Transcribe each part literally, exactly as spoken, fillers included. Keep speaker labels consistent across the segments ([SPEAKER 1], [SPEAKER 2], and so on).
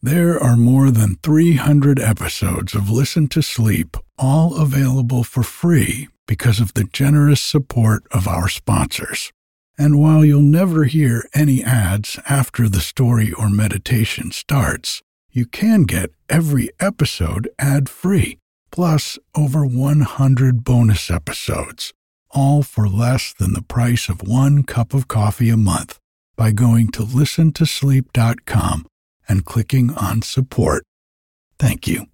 [SPEAKER 1] There are more than three hundred episodes of Listen to Sleep, all available for free because of the generous support of our sponsors. And while you'll never hear any ads after the story or meditation starts, you can get every episode ad-free, plus over one hundred bonus episodes, all for less than the price of one cup of coffee a month by going to listen to sleep dot com and clicking on support. Thank you.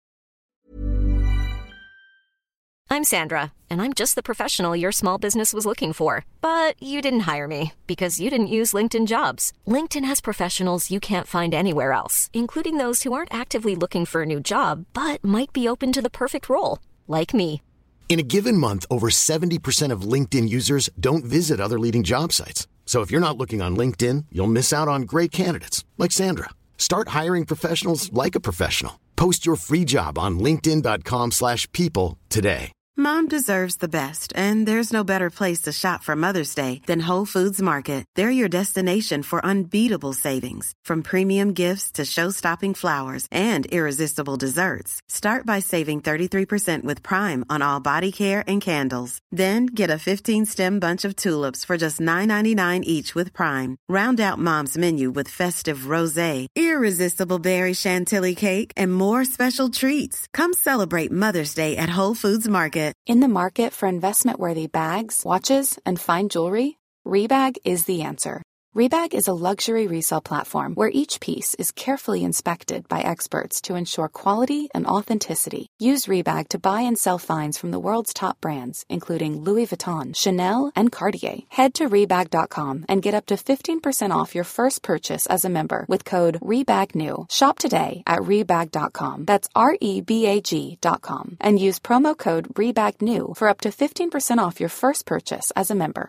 [SPEAKER 2] I'm Sandra, and I'm just the professional your small business was looking for. But you didn't hire me because you didn't use LinkedIn Jobs. LinkedIn has professionals you can't find anywhere else, including those who aren't actively looking for a new job, but might be open to the perfect role, like me.
[SPEAKER 3] In a given month, over seventy percent of LinkedIn users don't visit other leading job sites. So if you're not looking on LinkedIn, you'll miss out on great candidates like Sandra. Start hiring professionals like a professional. Post your free job on linkedin dot com slash people today.
[SPEAKER 4] Mom deserves the best, and there's no better place to shop for Mother's Day than Whole Foods Market. They're your destination for unbeatable savings, from premium gifts to show-stopping flowers and irresistible desserts. Start by saving thirty-three percent with Prime on all body care and candles. Then get a fifteen-stem bunch of tulips for just nine ninety-nine each with Prime. Round out Mom's menu with festive rosé, irresistible berry chantilly cake, and more special treats. Come celebrate Mother's Day at Whole Foods Market.
[SPEAKER 5] In the market for investment-worthy bags, watches, and fine jewelry, Rebag is the answer. Rebag is a luxury resale platform where each piece is carefully inspected by experts to ensure quality and authenticity. Use Rebag to buy and sell finds from the world's top brands, including Louis Vuitton, Chanel, and Cartier. Head to Rebag dot com and get up to fifteen percent off your first purchase as a member with code REBAGNEW. Shop today at Rebag dot com. That's R E B A G dot com. And use promo code REBAGNEW for up to fifteen percent off your first purchase as a member.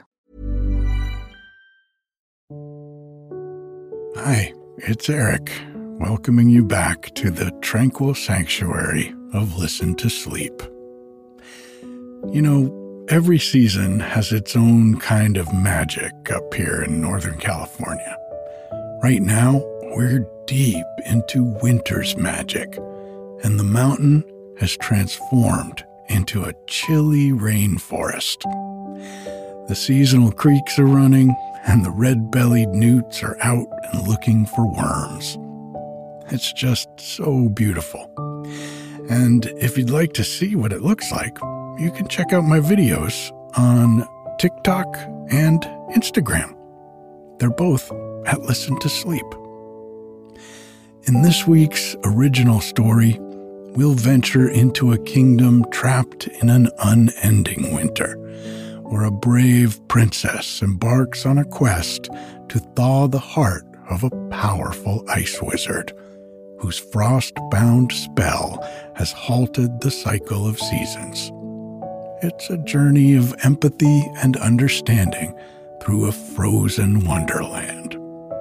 [SPEAKER 1] Hi, it's Eric, welcoming you back to the tranquil sanctuary of Listen to Sleep. You know, every season has its own kind of magic up here in Northern California. Right now, we're deep into winter's magic, and the mountain has transformed into a chilly rainforest. The seasonal creeks are running, and the red-bellied newts are out and looking for worms. It's just so beautiful. And if you'd like to see what it looks like, you can check out my videos on TikTok and Instagram. They're both at Listen to Sleep. In this week's original story, we'll venture into a kingdom trapped in an unending winter, where a brave princess embarks on a quest to thaw the heart of a powerful ice wizard, whose frost-bound spell has halted the cycle of seasons. It's a journey of empathy and understanding through a frozen wonderland.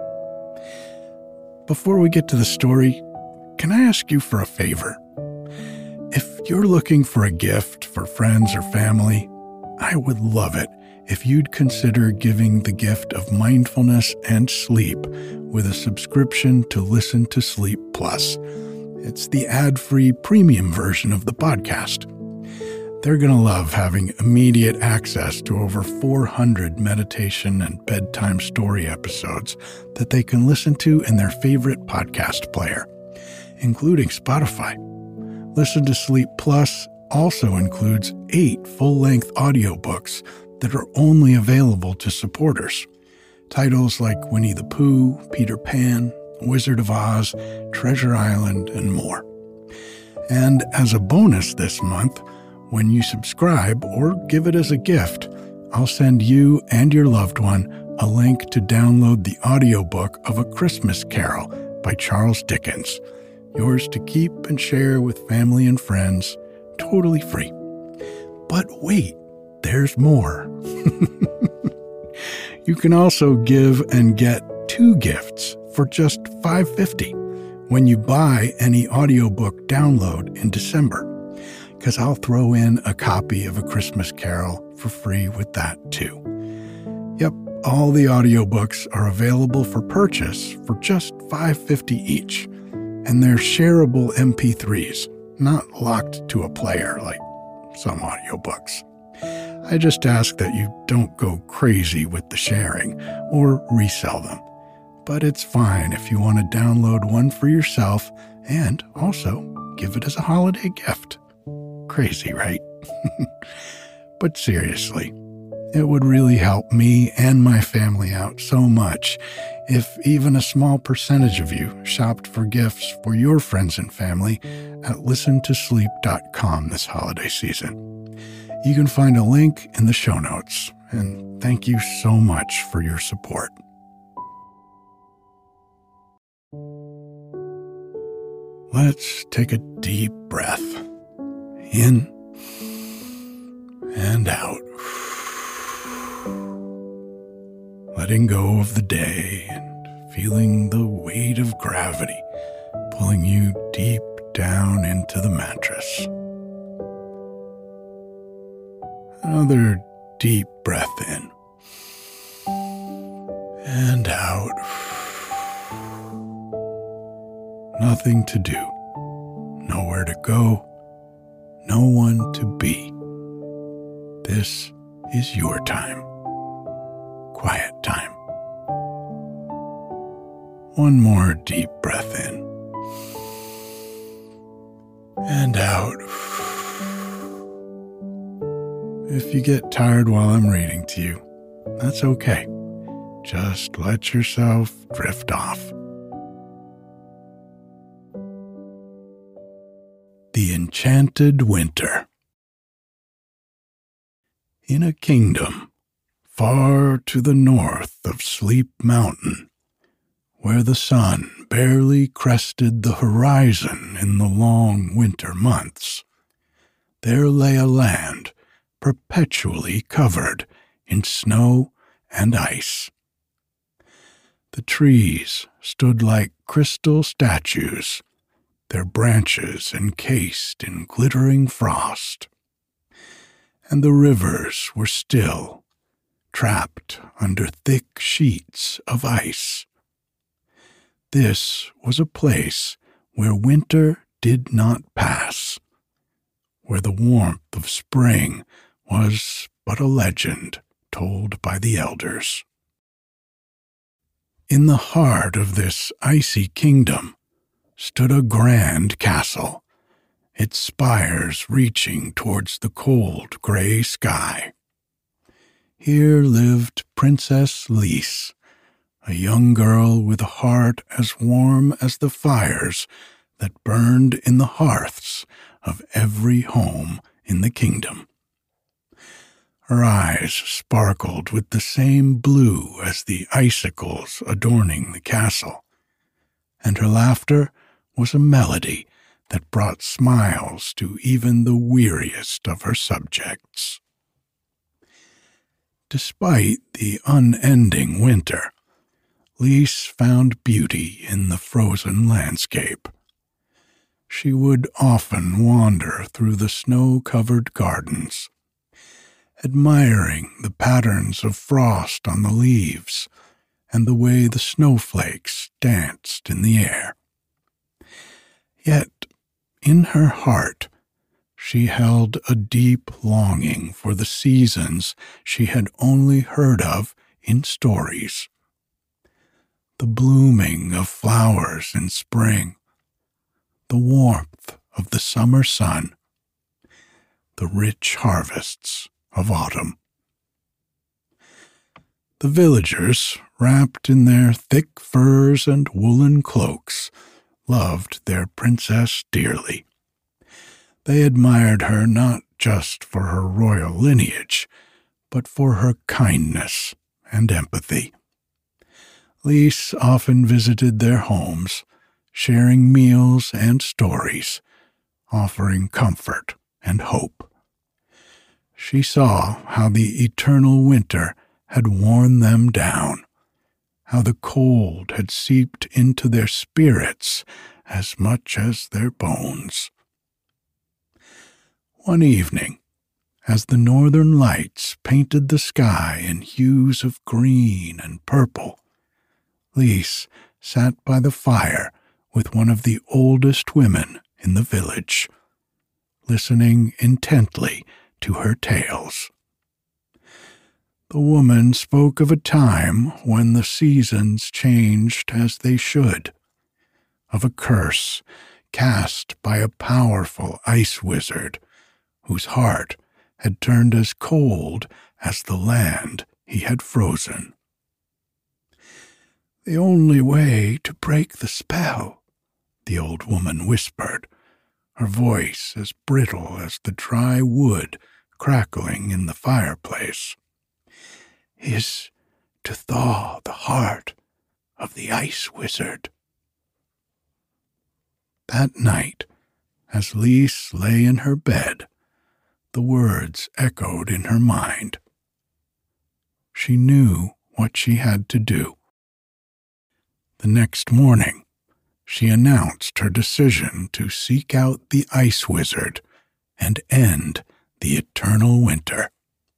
[SPEAKER 1] Before we get to the story, can I ask you for a favor? If you're looking for a gift for friends or family, I would love it if you'd consider giving the gift of mindfulness and sleep with a subscription to Listen to Sleep Plus. It's the ad-free premium version of the podcast. They're going to love having immediate access to over four hundred meditation and bedtime story episodes that they can listen to in their favorite podcast player, including Spotify. Listen to Sleep Plus also includes eight full-length audiobooks that are only available to supporters. Titles like Winnie the Pooh, Peter Pan, Wizard of Oz, Treasure Island, and more. And as a bonus this month, when you subscribe or give it as a gift, I'll send you and your loved one a link to download the audiobook of A Christmas Carol by Charles Dickens, yours to keep and share with family and friends, totally free. But wait, there's more. You can also give and get two gifts for just five dollars and fifty cents when you buy any audiobook download in December, because I'll throw in a copy of A Christmas Carol for free with that too. Yep, all the audiobooks are available for purchase for just five dollars and fifty cents each. And they're shareable M P threes, not locked to a player like some audiobooks. I just ask that you don't go crazy with the sharing or resell them. But it's fine if you want to download one for yourself and also give it as a holiday gift. Crazy, right? But seriously, it would really help me and my family out so much if even a small percentage of you shopped for gifts for your friends and family at listen to sleep dot com this holiday season. You can find a link in the show notes, and thank you so much for your support. Let's take a deep breath in and out. Letting go of the day and feeling the weight of gravity pulling you deep down into the mattress. Another deep breath in and out. Nothing to do, nowhere to go, no one to be. This is your time. Quiet time. One more deep breath in and out. If you get tired while I'm reading to you, that's okay. Just let yourself drift off. The Enchanted Winter. In a kingdom far to the north of Sleep Mountain, where the sun barely crested the horizon in the long winter months, there lay a land perpetually covered in snow and ice. The trees stood like crystal statues, their branches encased in glittering frost. And the rivers were still, trapped under thick sheets of ice. This was a place where winter did not pass, where the warmth of spring was but a legend told by the elders. In the heart of this icy kingdom stood a grand castle, its spires reaching towards the cold gray sky. Here lived Princess Lys, a young girl with a heart as warm as the fires that burned in the hearths of every home in the kingdom. Her eyes sparkled with the same blue as the icicles adorning the castle, and her laughter was a melody that brought smiles to even the weariest of her subjects. Despite the unending winter, Lys found beauty in the frozen landscape. She would often wander through the snow-covered gardens, admiring the patterns of frost on the leaves and the way the snowflakes danced in the air. Yet, in her heart, she held a deep longing for the seasons she had only heard of in stories. The blooming of flowers in spring, the warmth of the summer sun, the rich harvests of autumn. The villagers, wrapped in their thick furs and woolen cloaks, loved their princess dearly. They admired her not just for her royal lineage, but for her kindness and empathy. Lys often visited their homes, sharing meals and stories, offering comfort and hope. She saw how the eternal winter had worn them down, how the cold had seeped into their spirits as much as their bones. One evening, as the northern lights painted the sky in hues of green and purple, Lys sat by the fire with one of the oldest women in the village, listening intently to her tales. The woman spoke of a time when the seasons changed as they should, of a curse cast by a powerful ice wizard whose heart had turned as cold as the land he had frozen. "The only way to break the spell," the old woman whispered, her voice as brittle as the dry wood crackling in the fireplace, "is to thaw the heart of the ice wizard." That night, as Lise lay in her bed, the words echoed in her mind. She knew what she had to do. The next morning, she announced her decision to seek out the ice wizard and end the eternal winter.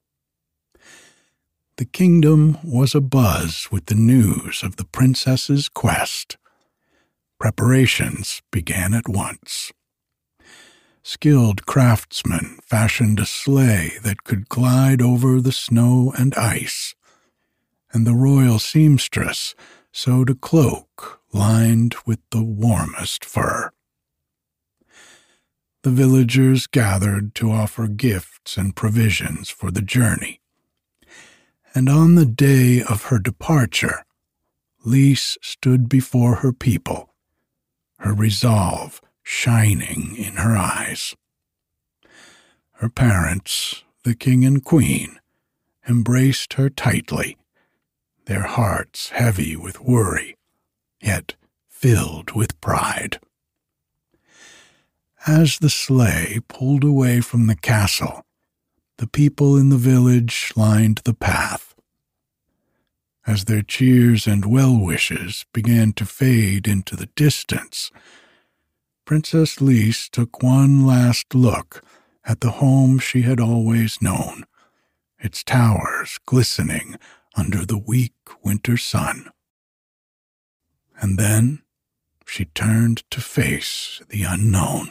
[SPEAKER 1] The kingdom was abuzz with the news of the princess's quest. Preparations began at once. Skilled craftsmen fashioned a sleigh that could glide over the snow and ice, and the royal seamstress sewed a cloak lined with the warmest fur. The villagers gathered to offer gifts and provisions for the journey, and on the day of her departure, Lise stood before her people, her resolve shining in her eyes. Her parents, the king and queen, embraced her tightly, their hearts heavy with worry, yet filled with pride. As the sleigh pulled away from the castle, the people in the village lined the path. As their cheers and well-wishes began to fade into the distance, Princess Lise took one last look at the home she had always known, its towers glistening under the weak winter sun. And then she turned to face the unknown.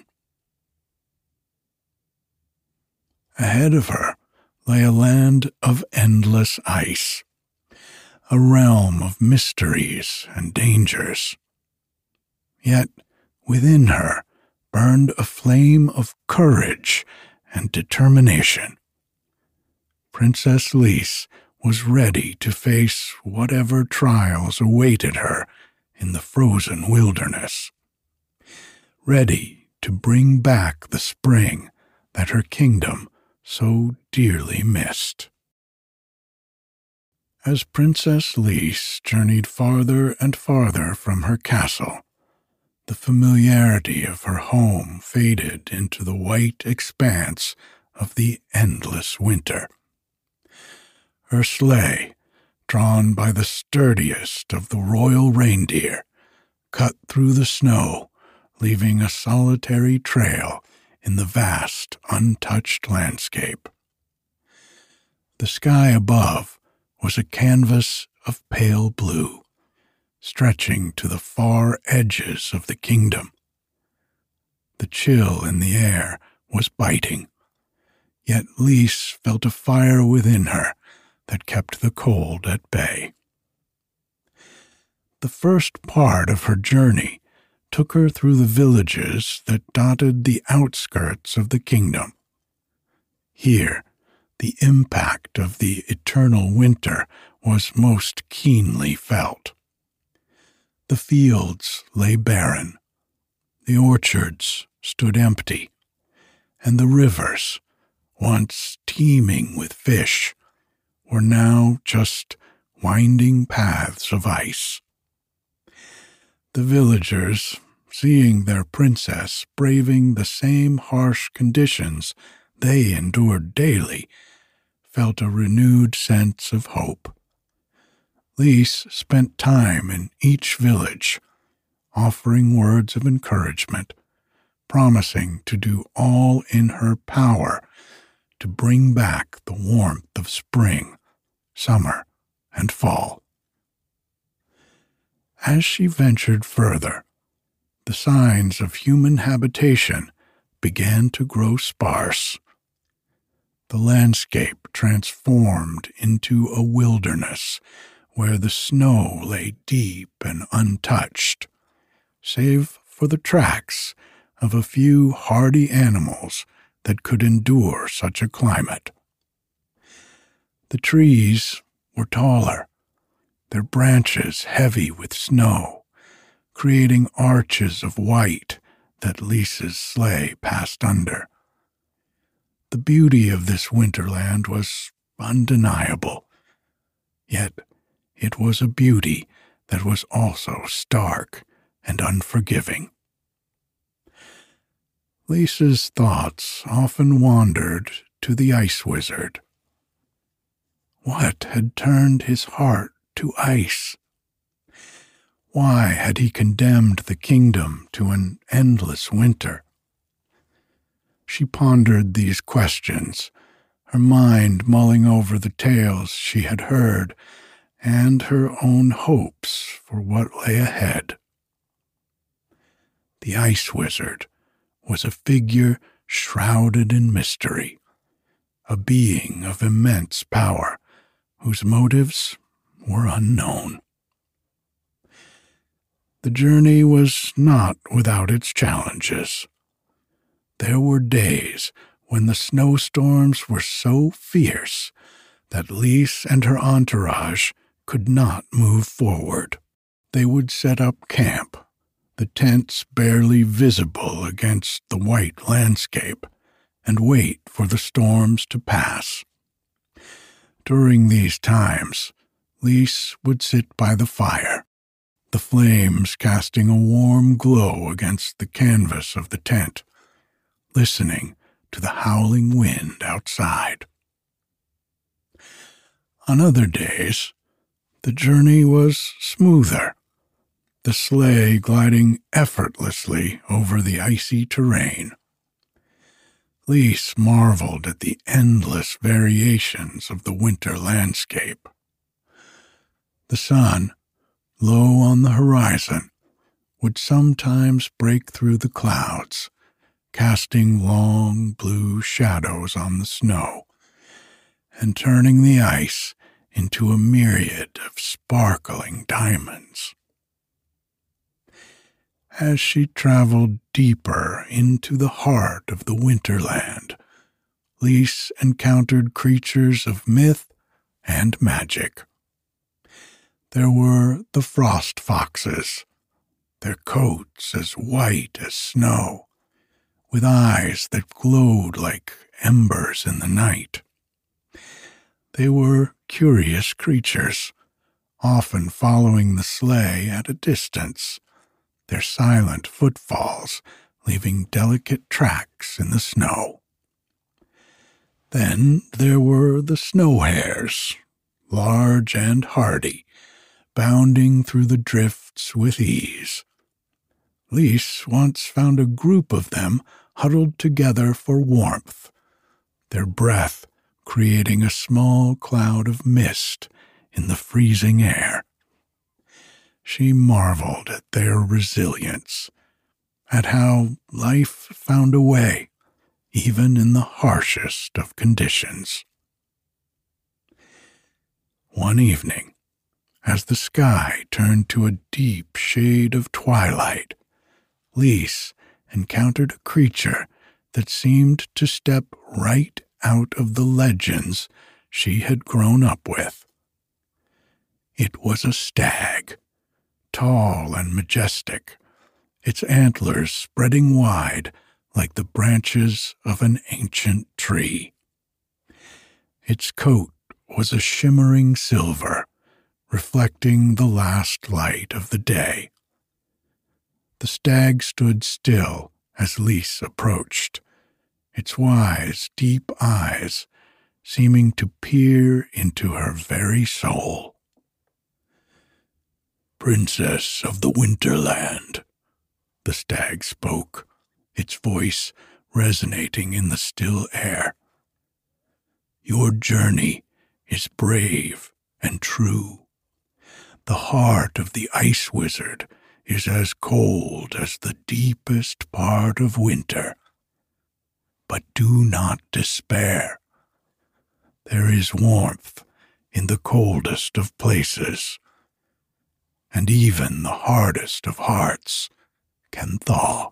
[SPEAKER 1] Ahead of her lay a land of endless ice, a realm of mysteries and dangers. Yet within her burned a flame of courage and determination. Princess Lise was ready to face whatever trials awaited her in the frozen wilderness, ready to bring back the spring that her kingdom so dearly missed. As Princess Lise journeyed farther and farther from her castle, the familiarity of her home faded into the white expanse of the endless winter. Her sleigh, drawn by the sturdiest of the royal reindeer, cut through the snow, leaving a solitary trail in the vast, untouched landscape. The sky above was a canvas of pale blue, stretching to the far edges of the kingdom. The chill in the air was biting, yet Lise felt a fire within her that kept the cold at bay. The first part of her journey took her through the villages that dotted the outskirts of the kingdom. Here, the impact of the eternal winter was most keenly felt. The fields lay barren, the orchards stood empty, and the rivers, once teeming with fish, were now just winding paths of ice. The villagers, seeing their princess braving the same harsh conditions they endured daily, felt a renewed sense of hope. Lise spent time in each village, offering words of encouragement, promising to do all in her power to bring back the warmth of spring, summer, and fall. As she ventured further, the signs of human habitation began to grow sparse. The landscape transformed into a wilderness where the snow lay deep and untouched, save for the tracks of a few hardy animals that could endure such a climate. The trees were taller, their branches heavy with snow, creating arches of white that Lisa's sleigh passed under. The beauty of this winterland was undeniable, yet it was a beauty that was also stark and unforgiving. Lisa's thoughts often wandered to the Ice Wizard. What had turned his heart to ice? Why had he condemned the kingdom to an endless winter? She pondered these questions, her mind mulling over the tales she had heard and her own hopes for what lay ahead. The Ice Wizard was a figure shrouded in mystery, a being of immense power whose motives were unknown. The journey was not without its challenges. There were days when the snowstorms were so fierce that Lise and her entourage could not move forward. They would set up camp, the tents barely visible against the white landscape, and wait for the storms to pass. During these times, Lise would sit by the fire, the flames casting a warm glow against the canvas of the tent, listening to the howling wind outside. On other days, the journey was smoother, the sleigh gliding effortlessly over the icy terrain. Lise marveled at the endless variations of the winter landscape. The sun, low on the horizon, would sometimes break through the clouds, casting long blue shadows on the snow, and turning the ice into a myriad of sparkling diamonds. As she traveled deeper into the heart of the winterland, Lise encountered creatures of myth and magic. There were the frost foxes, their coats as white as snow, with eyes that glowed like embers in the night. They were curious creatures, often following the sleigh at a distance, their silent footfalls leaving delicate tracks in the snow. Then there were the snow hares, large and hardy, bounding through the drifts with ease. Lise once found a group of them huddled together for warmth, their breath creating a small cloud of mist in the freezing air. She marveled at their resilience, at how life found a way, even in the harshest of conditions. One evening, as the sky turned to a deep shade of twilight, Lise encountered a creature that seemed to step right out of the legends she had grown up with. It was a stag, tall and majestic, its antlers spreading wide like the branches of an ancient tree. Its coat was a shimmering silver, reflecting the last light of the day. The stag stood still as Lise approached, its wise, deep eyes seeming to peer into her very soul. "Princess of the Winterland," the stag spoke, its voice resonating in the still air. "Your journey is brave and true. The heart of the Ice Wizard is as cold as the deepest part of winter. But do not despair. There is warmth in the coldest of places, and even the hardest of hearts can thaw.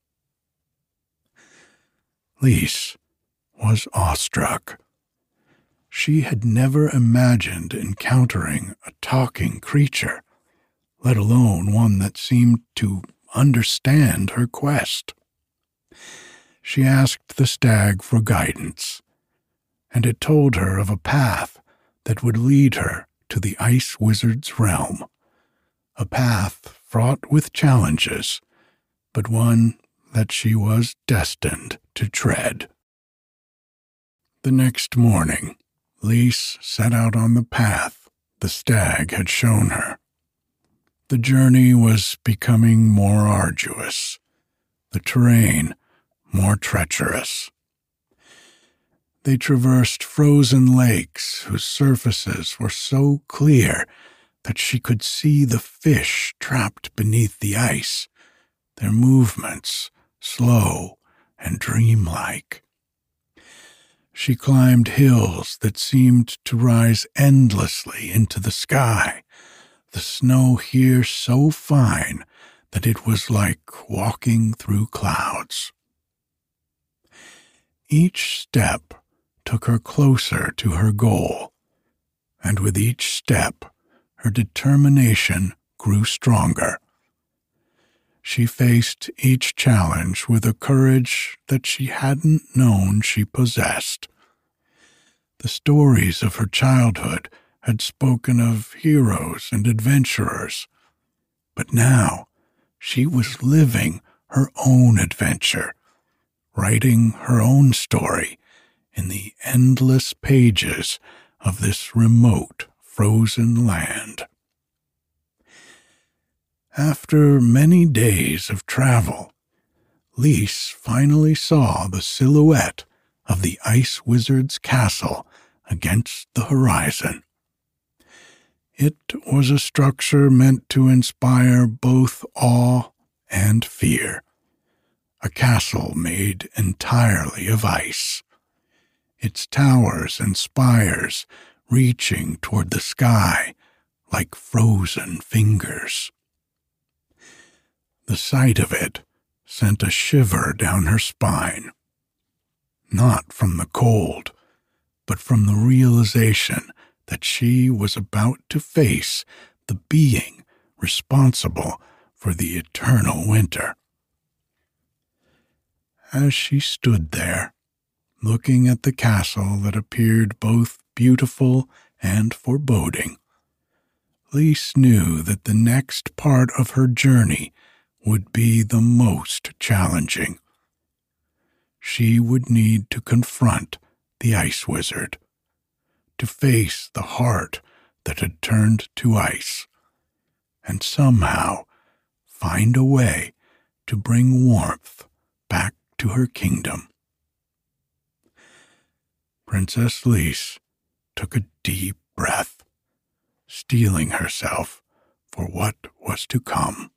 [SPEAKER 1] Lys was awestruck. She had never imagined encountering a talking creature, let alone one that seemed to understand her quest. She asked the stag for guidance, and it told her of a path that would lead her to the Ice Wizard's realm, a path fraught with challenges, but one that she was destined to tread. The next morning, Lys set out on the path the stag had shown her. The journey was becoming more arduous, the terrain more treacherous. They traversed frozen lakes whose surfaces were so clear that she could see the fish trapped beneath the ice, their movements slow and dreamlike. She climbed hills that seemed to rise endlessly into the sky, the snow here so fine that it was like walking through clouds. Each step took her closer to her goal, and with each step her determination grew stronger. She faced each challenge with a courage that she hadn't known she possessed. The stories of her childhood had spoken of heroes and adventurers, but now she was living her own adventure, writing her own story in the endless pages of this remote, frozen land. After many days of travel, Lys finally saw the silhouette of the Ice Wizard's castle against the horizon. It was a structure meant to inspire both awe and fear, a castle made entirely of ice, its towers and spires reaching toward the sky like frozen fingers. The sight of it sent a shiver down her spine, not from the cold, but from the realization that she was about to face the being responsible for the eternal winter. As she stood there, looking at the castle that appeared both beautiful and foreboding, Lys knew that the next part of her journey would be the most challenging. She would need to confront the Ice Wizard, to face the heart that had turned to ice, and somehow find a way to bring warmth back to her kingdom. Princess Lys took a deep breath, steeling herself for what was to come.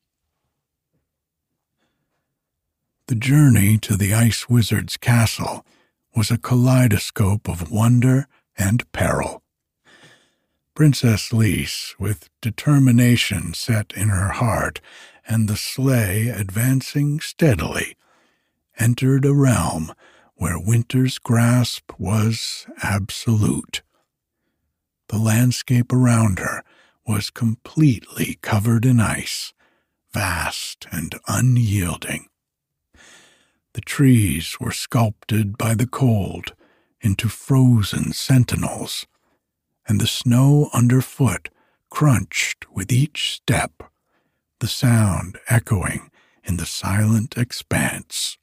[SPEAKER 1] The journey to the Ice Wizard's castle was a kaleidoscope of wonder and peril. Princess Lys, with determination set in her heart and the sleigh advancing steadily, entered a realm where winter's grasp was absolute. The landscape around her was completely covered in ice, vast and unyielding. The trees were sculpted by the cold into frozen sentinels, and the snow underfoot crunched with each step, the sound echoing in the silent expanse.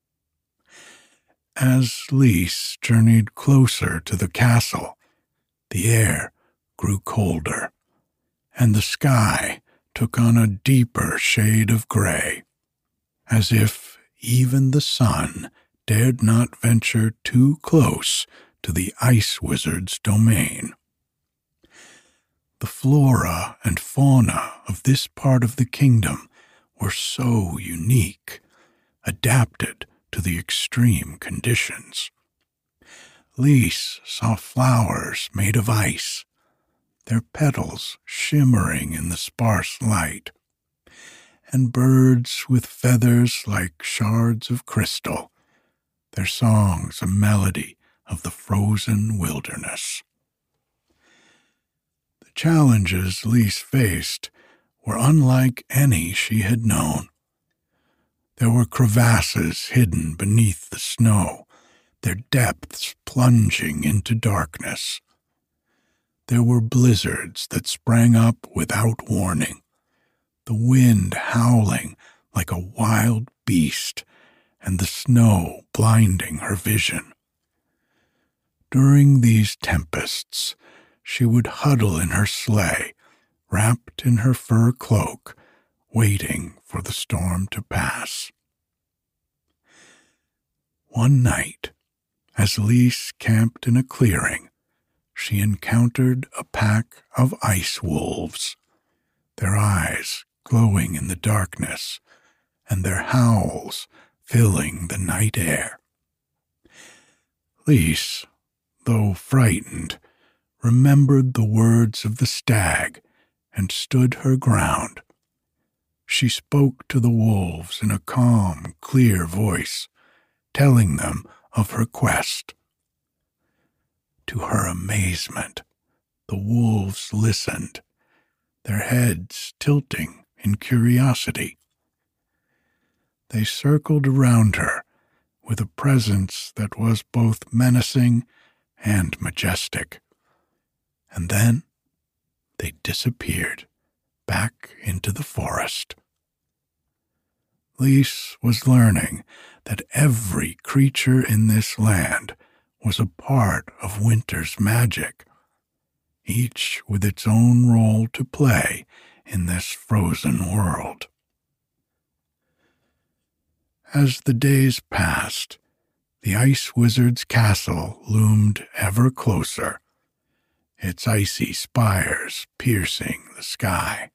[SPEAKER 1] As Lys journeyed closer to the castle, the air grew colder, and the sky took on a deeper shade of gray, as if even the sun dared not venture too close to the Ice Wizard's domain. The flora and fauna of this part of the kingdom were so unique, adapted to the extreme conditions. Lise saw flowers made of ice, their petals shimmering in the sparse light, and birds with feathers like shards of crystal, their songs a melody of the frozen wilderness. The challenges Lise faced were unlike any she had known. There were crevasses hidden beneath the snow, their depths plunging into darkness. There were blizzards that sprang up without warning, the wind howling like a wild beast, and the snow blinding her vision. During these tempests, she would huddle in her sleigh, wrapped in her fur cloak, waiting for the storm to pass. One night, as Lise camped in a clearing, she encountered a pack of ice wolves, their eyes glowing in the darkness, and their howls filling the night air. Lise, though frightened, remembered the words of the stag and stood her ground. She spoke to the wolves in a calm, clear voice, telling them of her quest. To her amazement, the wolves listened, their heads tilting in curiosity. They circled around her with a presence that was both menacing and majestic, and then they disappeared back into the forest. Lise was learning that every creature in this land was a part of winter's magic, each with its own role to play in this frozen world. As the days passed, the Ice Wizard's castle loomed ever closer, its icy spires piercing the sky.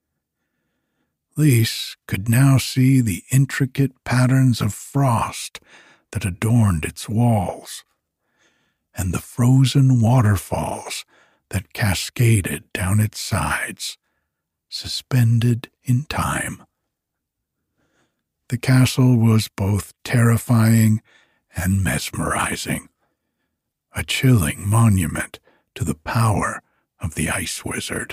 [SPEAKER 1] Lise could now see the intricate patterns of frost that adorned its walls, and the frozen waterfalls that cascaded down its sides, suspended in time. The castle was both terrifying and mesmerizing, a chilling monument to the power of the Ice Wizard.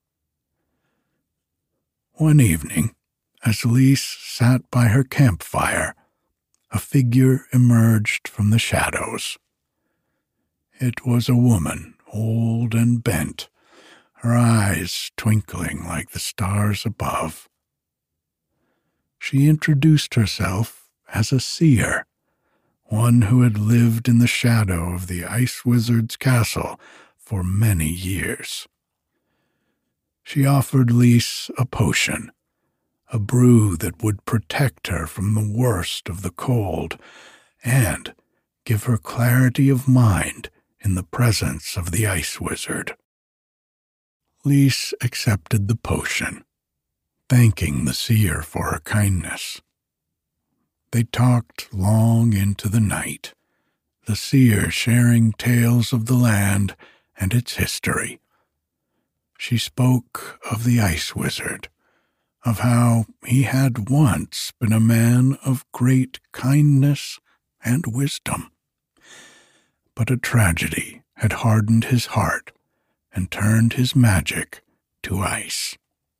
[SPEAKER 1] One evening, as Lise sat by her campfire, a figure emerged from the shadows. It was a woman, old and bent, her eyes twinkling like the stars above. She introduced herself as a seer, one who had lived in the shadow of the Ice Wizard's castle for many years. She offered Lise a potion, a brew that would protect her from the worst of the cold and give her clarity of mind in the presence of the Ice Wizard. Lise accepted the potion, thanking the seer for her kindness. They talked long into the night, the seer sharing tales of the land and its history. She spoke of the Ice Wizard, of how he had once been a man of great kindness and wisdom. But a tragedy had hardened his heart and turned his magic to ice.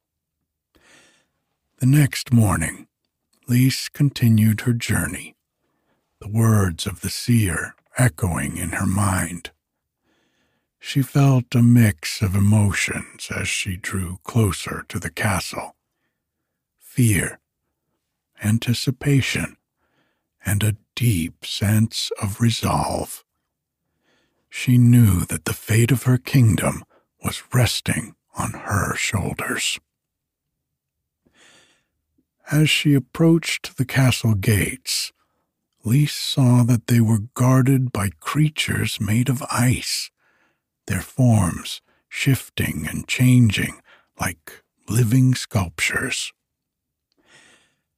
[SPEAKER 1] The next morning, Lise continued her journey, the words of the seer echoing in her mind. She felt a mix of emotions as she drew closer to the castle: fear, anticipation, and a deep sense of resolve. She knew that the fate of her kingdom was resting on her shoulders. As she approached the castle gates, Lise saw that they were guarded by creatures made of ice, their forms shifting and changing like living sculptures.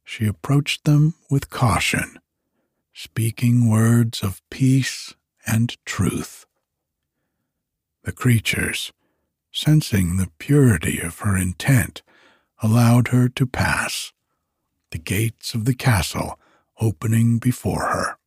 [SPEAKER 1] she approached them with caution, speaking words of peace and truth. The creatures, sensing the purity of her intent, allowed her to pass, the gates of the castle opening before her.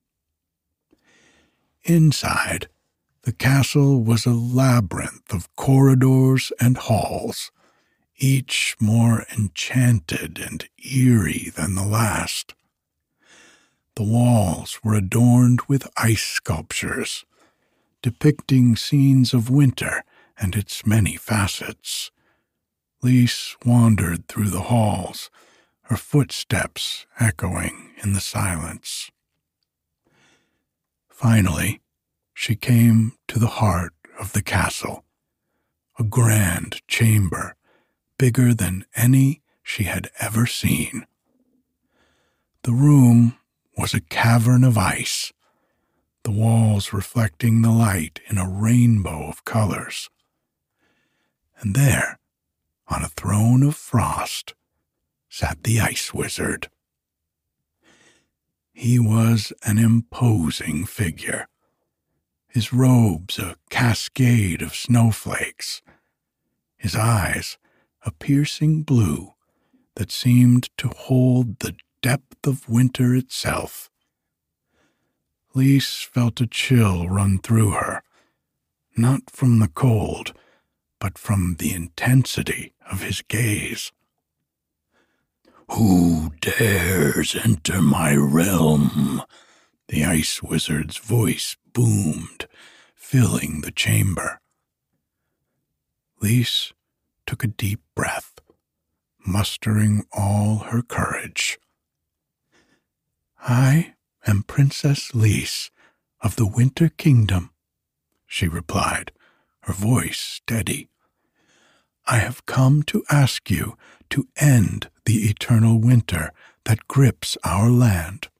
[SPEAKER 1] Inside, the castle was a labyrinth of corridors and halls, each more enchanted and eerie than the last. The walls were adorned with ice sculptures, depicting scenes of winter and its many facets. Lise wandered through the halls, her footsteps echoing in the silence. Finally, she came to the heart of the castle, a grand chamber bigger than any she had ever seen. The room was a cavern of ice, the walls reflecting the light in a rainbow of colors. And there, on a throne of frost, sat the Ice Wizard. He was an imposing figure, his robes a cascade of snowflakes, his eyes a piercing blue that seemed to hold the depth of winter itself. Lise felt a chill run through her, not from the cold, but from the intensity of his gaze. "Who dares enter my realm?" The Ice Wizard's voice boomed, filling the chamber. Lise took a deep breath, mustering all her courage. "I am Princess Lise of the Winter Kingdom," she replied, her voice steady. "I have come to ask you to end the eternal winter that grips our land."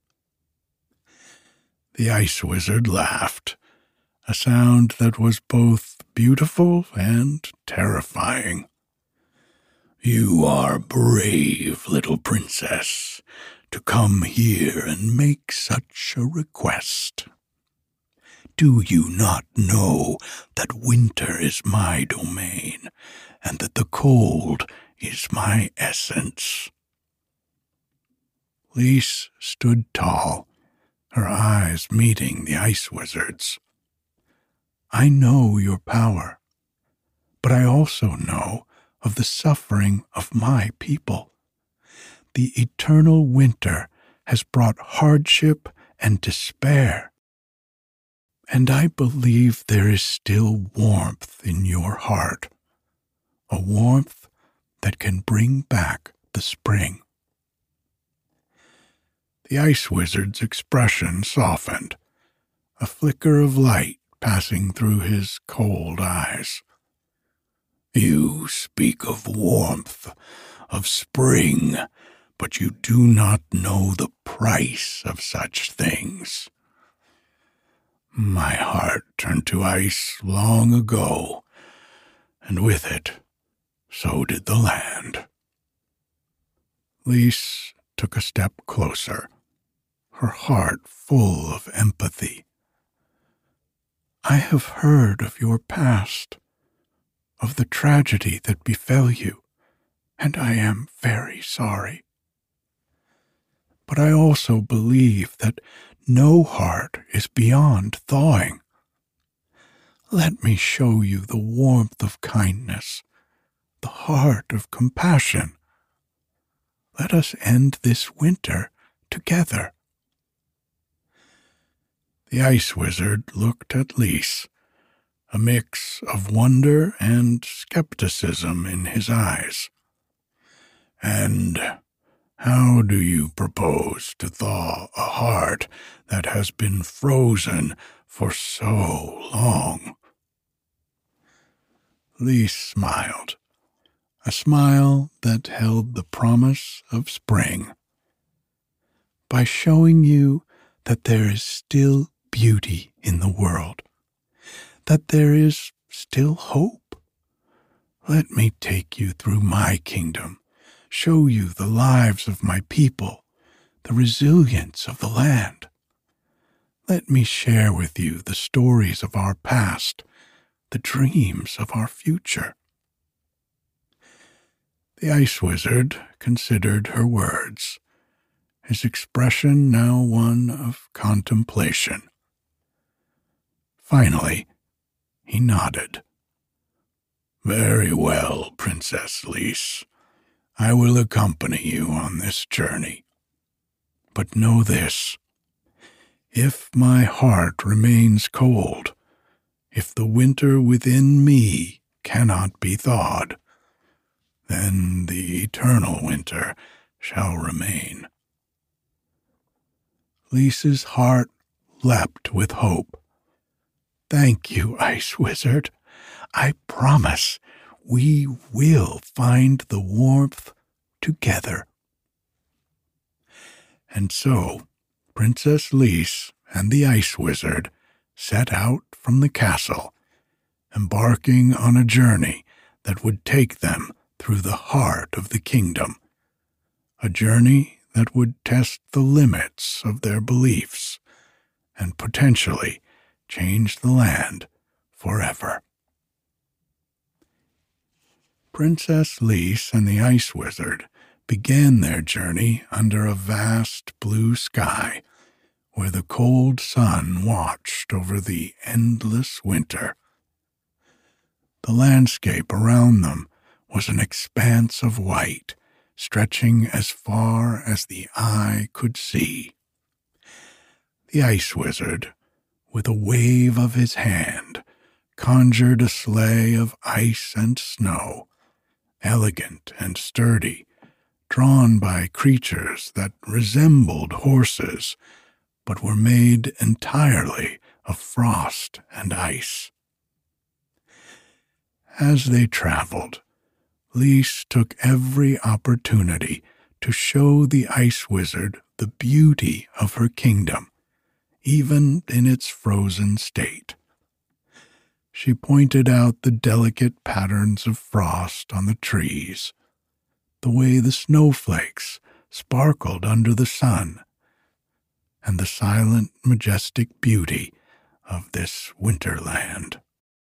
[SPEAKER 1] The Ice Wizard laughed, a sound that was both beautiful and terrifying. "You are brave, little princess, to come here and make such a request. Do you not know that winter is my domain, and that the cold is my essence?" Lise stood tall, her eyes meeting the Ice Wizard's. "I know your power, but I also know of the suffering of my people. The eternal winter has brought hardship and despair, and I believe there is still warmth in your heart, a warmth that can bring back the spring." The Ice Wizard's expression softened, a flicker of light passing through his cold eyes. "You speak of warmth, of spring, but you do not know the price of such things. My heart turned to ice long ago, and with it, so did the land." Lise took a step closer, her heart full of empathy. "I have heard of your past, of the tragedy that befell you, and I am very sorry. But I also believe that no heart is beyond thawing. Let me show you the warmth of kindness, the heart of compassion. Let us end this winter together." The Ice Wizard looked at Lise, a mix of wonder and skepticism in his eyes. "And how do you propose to thaw a heart that has been frozen for so long?" Lise smiled, a smile that held the promise of spring. "By showing you that there is still beauty in the world, that there is still hope. Let me take you through my kingdom, show you the lives of my people, the resilience of the land. Let me share with you the stories of our past, the dreams of our future." The Ice Wizard considered her words, his expression now one of contemplation. Finally, he nodded. "Very well, Princess Lys. I will accompany you on this journey. But know this. If my heart remains cold, if the winter within me cannot be thawed, then the eternal winter shall remain." Lys's heart leapt with hope. "Thank you, Ice Wizard. I promise we will find the warmth together." And so Princess Lys and the Ice Wizard set out from the castle, embarking on a journey that would take them through the heart of the kingdom, a journey that would test the limits of their beliefs and potentially change the land forever. Princess Lys and the Ice Wizard began their journey under a vast blue sky, where the cold sun watched over the endless winter. The landscape around them was an expanse of white, stretching as far as the eye could see. The Ice Wizard, with a wave of his hand, conjured a sleigh of ice and snow, elegant and sturdy, drawn by creatures that resembled horses, but were made entirely of frost and ice. As they traveled, Lys took every opportunity to show the Ice Wizard the beauty of her kingdom, even in its frozen state. She pointed out the delicate patterns of frost on the trees, the way the snowflakes sparkled under the sun, and the silent, majestic beauty of this winterland.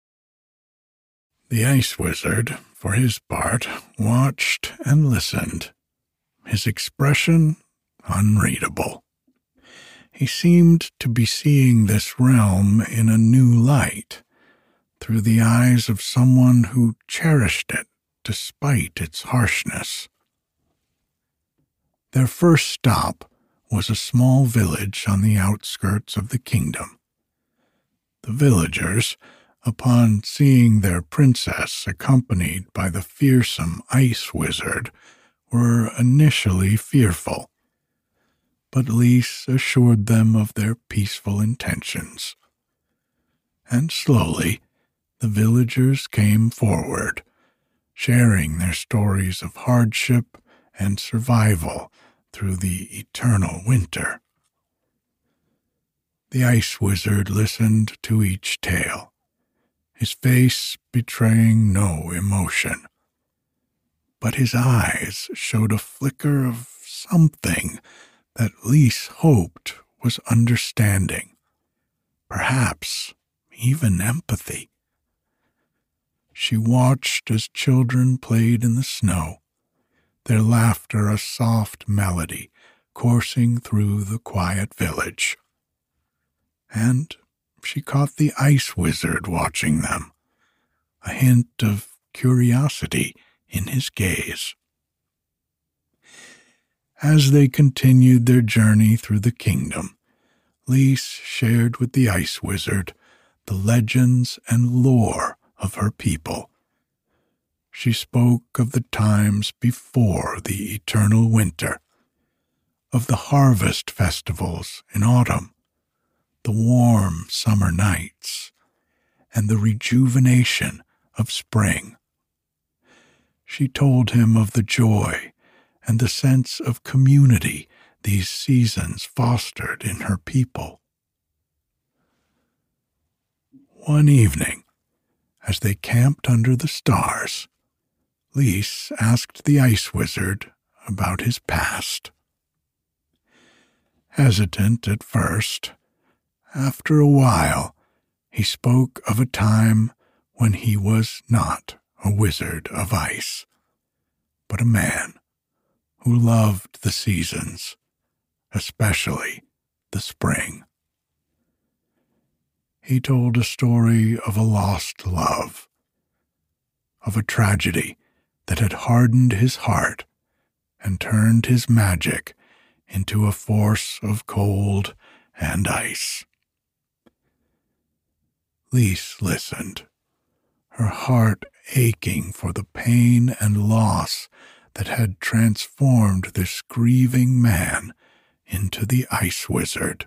[SPEAKER 1] The Ice Wizard, for his part, watched and listened, his expression unreadable. He seemed to be seeing this realm in a new light, through the eyes of someone who cherished it despite its harshness. Their first stop was a small village on the outskirts of the kingdom. The villagers, upon seeing their princess accompanied by the fearsome Ice Wizard, were initially fearful, but Lys assured them of their peaceful intentions. And slowly the villagers came forward, sharing their stories of hardship and survival through the eternal winter. The Ice Wizard listened to each tale, his face betraying no emotion. But his eyes showed a flicker of something that Lys hoped was understanding, perhaps even empathy. She watched as children played in the snow, their laughter a soft melody coursing through the quiet village. And she caught the Ice Wizard watching them, a hint of curiosity in his gaze. As they continued their journey through the kingdom, Lys shared with the Ice Wizard the legends and lore of her people. She spoke of the times before the eternal winter, of the harvest festivals in autumn, the warm summer nights, and the rejuvenation of spring. She told him of the joy and the sense of community these seasons fostered in her people. One evening, as they camped under the stars, Lys asked the Ice Wizard about his past. Hesitant at first, after a while, he spoke of a time when he was not a wizard of ice, but a man who loved the seasons, especially the spring. He told a story of a lost love, of a tragedy that had hardened his heart and turned his magic into a force of cold and ice. Lise listened, her heart aching for the pain and loss that had transformed this grieving man into the ice wizard.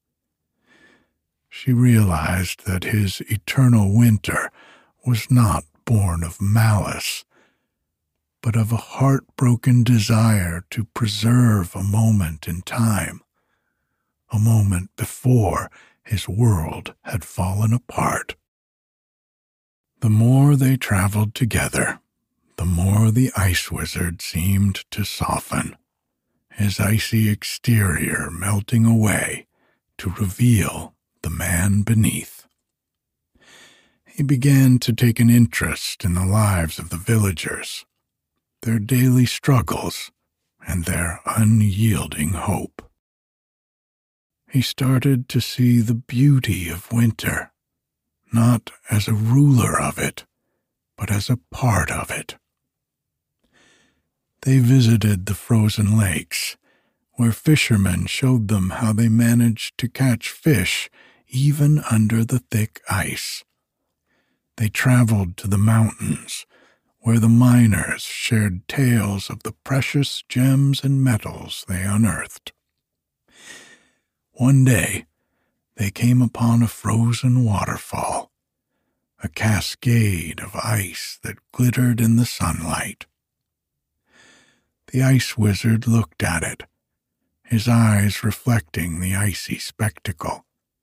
[SPEAKER 1] She realized that his eternal winter was not born of malice, but of a heartbroken desire to preserve a moment in time, a moment before his world had fallen apart. The more they traveled together, the more the ice wizard seemed to soften, his icy exterior melting away to reveal the man beneath. He began to take an interest in the lives of the villagers, their daily struggles, and their unyielding hope. He started to see the beauty of winter, not as a ruler of it, but as a part of it. They visited the frozen lakes, where fishermen showed them how they managed to catch fish even under the thick ice. They traveled to the mountains, where the miners shared tales of the precious gems and metals they unearthed. One day, they came upon a frozen waterfall, a cascade of ice that glittered in the sunlight. The ice wizard looked at it, his eyes reflecting the icy spectacle.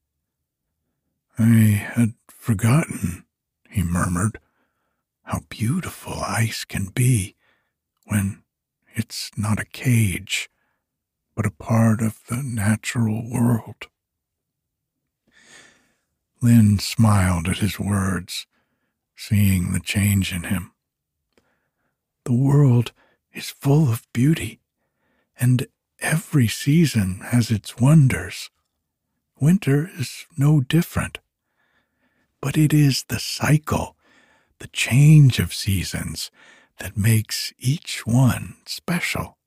[SPEAKER 1] "I had forgotten," he murmured, "how beautiful ice can be when it's not a cage, but a part of the natural world." Lynn smiled at his words, seeing the change in him. "The world is full of beauty, and every season has its wonders. Winter is no different. But it is the cycle, the change of seasons, that makes each one special."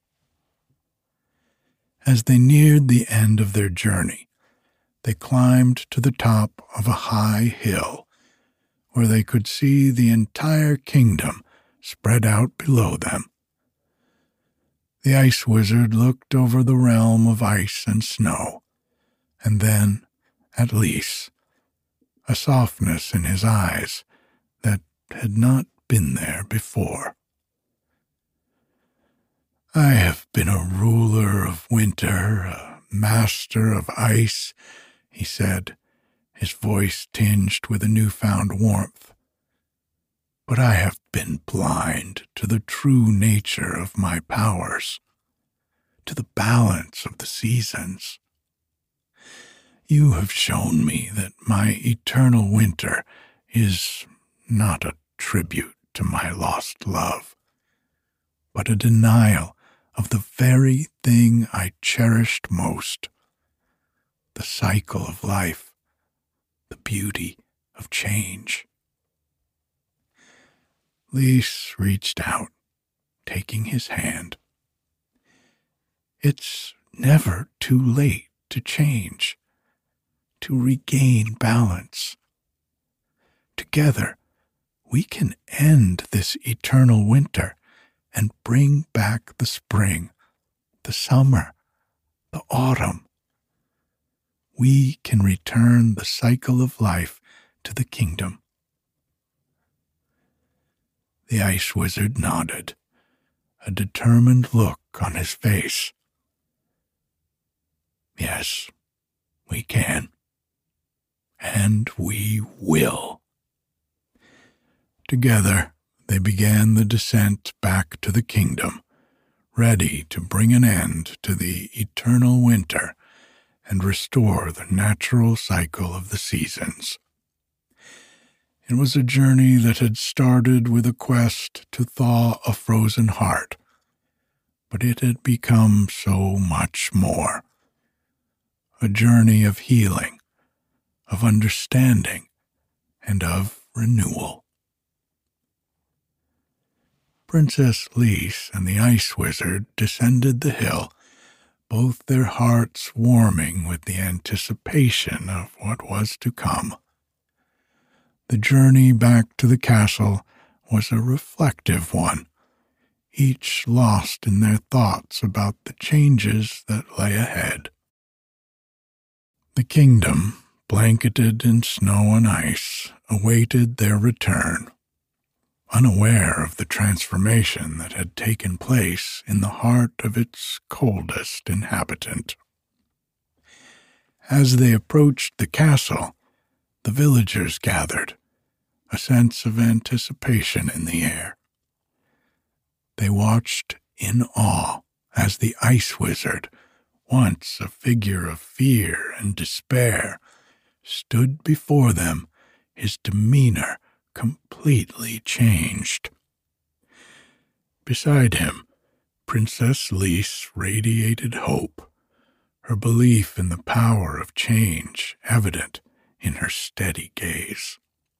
[SPEAKER 1] As they neared the end of their journey, they climbed to the top of a high hill, where they could see the entire kingdom spread out below them. The ice wizard looked over the realm of ice and snow, and then at Lise, a softness in his eyes that had not been there before. "I have been a ruler of winter, a master of ice," he said, his voice tinged with a newfound warmth. "But I have been blind to the true nature of my powers, to the balance of the seasons. You have shown me that my eternal winter is not a tribute to my lost love, but a denial of the very thing I cherished most, the cycle of life, the beauty of change." Lise reached out, taking his hand. "It's never too late to change, to regain balance. Together, we can end this eternal winter and bring back the spring, the summer, the autumn. We can return the cycle of life to the kingdom." The ice wizard nodded, a determined look on his face. "Yes, we can. And we will." Together, they began the descent back to the kingdom, ready to bring an end to the eternal winter and restore the natural cycle of the seasons. It was a journey that had started with a quest to thaw a frozen heart, but it had become so much more. A journey of healing, of understanding, and of renewal. Princess Lys and the Ice Wizard descended the hill, both their hearts warming with the anticipation of what was to come. The journey back to the castle was a reflective one, each lost in their thoughts about the changes that lay ahead. The kingdom, blanketed in snow and ice, awaited their return, unaware of the transformation that had taken place in the heart of its coldest inhabitant. As they approached the castle, the villagers gathered, a sense of anticipation in the air. They watched in awe as the Ice Wizard, once a figure of fear and despair, stood before them, his demeanor completely changed. Beside him, Princess Lys radiated hope, her belief in the power of change evident in her steady gaze.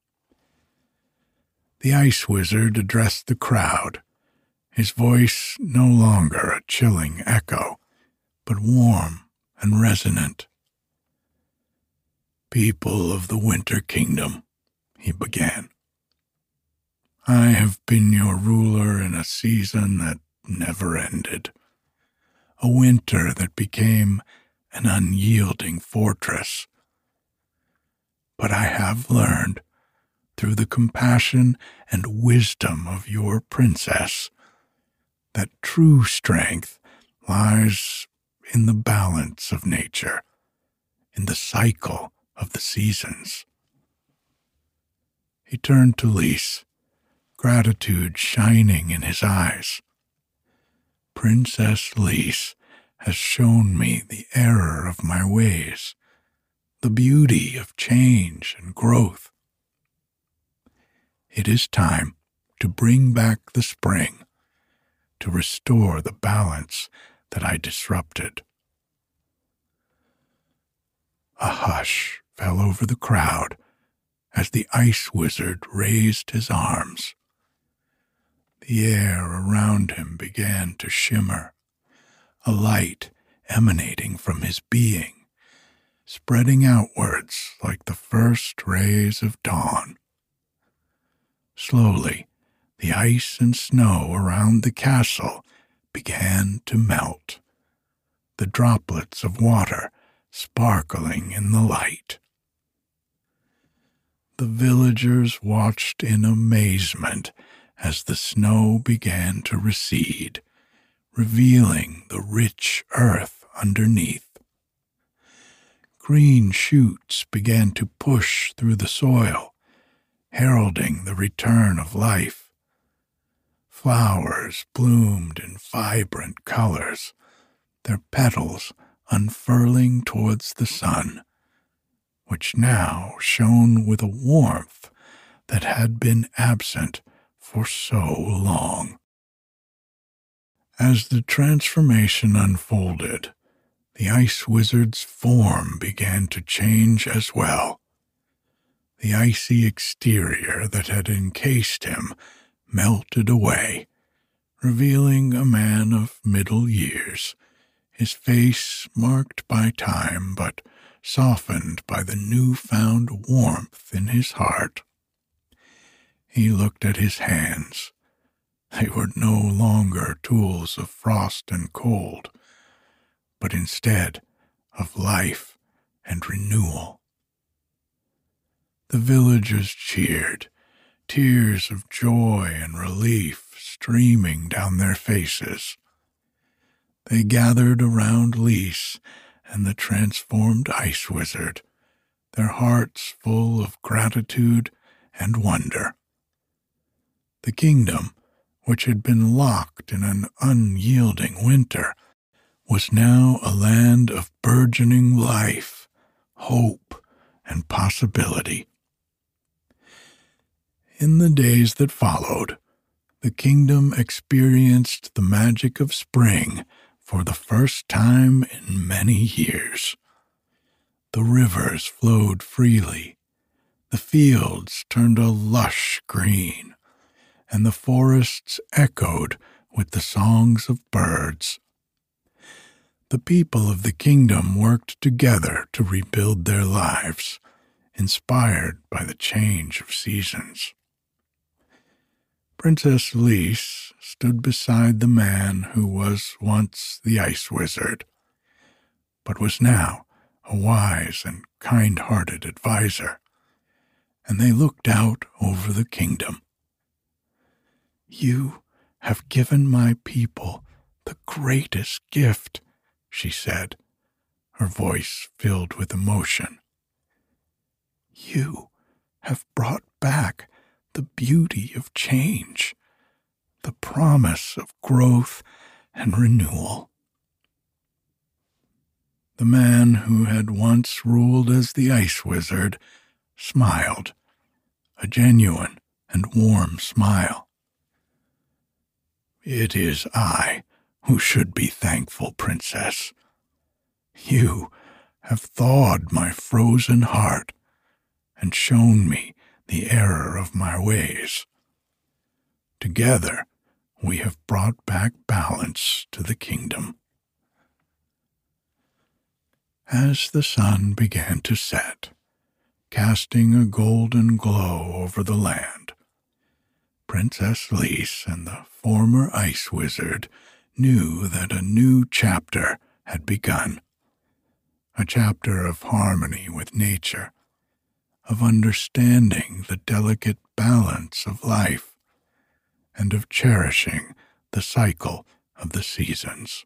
[SPEAKER 1] The Ice Wizard addressed the crowd, his voice no longer a chilling echo, but warm and resonant. "People of the Winter Kingdom," he began, "I have been your ruler in a season that never ended, a winter that became an unyielding fortress. But I have learned, through the compassion and wisdom of your princess, that true strength lies in the balance of nature, in the cycle of the seasons." He turned to Lys, gratitude shining in his eyes. "Princess Lys has shown me the error of my ways, the beauty of change and growth. It is time to bring back the spring, to restore the balance that I disrupted." A hush fell over the crowd as the Ice Wizard raised his arms. The air around him began to shimmer, a light emanating from his being, spreading outwards like the first rays of dawn. Slowly, the ice and snow around the castle began to melt, the droplets of water sparkling in the light. The villagers watched in amazement as the snow began to recede, revealing the rich earth underneath. Green shoots began to push through the soil, heralding the return of life. Flowers bloomed in vibrant colors, their petals unfurling towards the sun, which now shone with a warmth that had been absent for so long. As the transformation unfolded, the Ice Wizard's form began to change as well. The icy exterior that had encased him melted away, revealing a man of middle years, his face marked by time but softened by the new-found warmth in his heart. He looked at his hands. They were no longer tools of frost and cold, but instead of life and renewal. The villagers cheered, tears of joy and relief streaming down their faces. They gathered around Lys and the transformed Ice Wizard, their hearts full of gratitude and wonder. The kingdom, which had been locked in an unyielding winter, was now a land of burgeoning life, hope, and possibility. In the days that followed, the kingdom experienced the magic of spring for the first time in many years. The rivers flowed freely, the fields turned a lush green, and the forests echoed with the songs of birds. The people of the kingdom worked together to rebuild their lives, inspired by the change of seasons. Princess Lys stood beside the man who was once the Ice Wizard, but was now a wise and kind-hearted adviser, and they looked out over the kingdom. "You have given my people the greatest gift," she said, her voice filled with emotion. "You have brought back the beauty of change, the promise of growth and renewal." The man who had once ruled as the Ice Wizard smiled, a genuine and warm smile. "It is I who should be thankful, Princess. You have thawed my frozen heart and shown me the error of my ways. Together, we have brought back balance to the kingdom." As the sun began to set, casting a golden glow over the land, Princess Lys and the former Ice Wizard knew that a new chapter had begun, a chapter of harmony with nature, of understanding the delicate balance of life, and of cherishing the cycle of the seasons.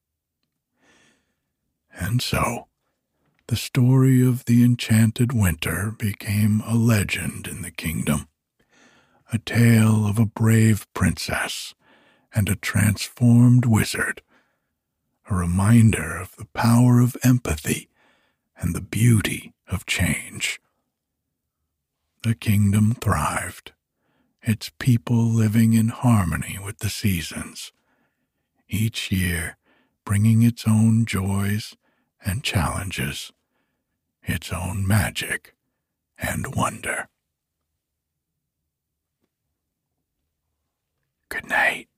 [SPEAKER 1] And so, the story of the enchanted winter became a legend in the kingdom, a tale of a brave princess and a transformed wizard, a reminder of the power of empathy and the beauty of change. The kingdom thrived, its people living in harmony with the seasons, each year bringing its own joys and challenges, its own magic and wonder. Good night.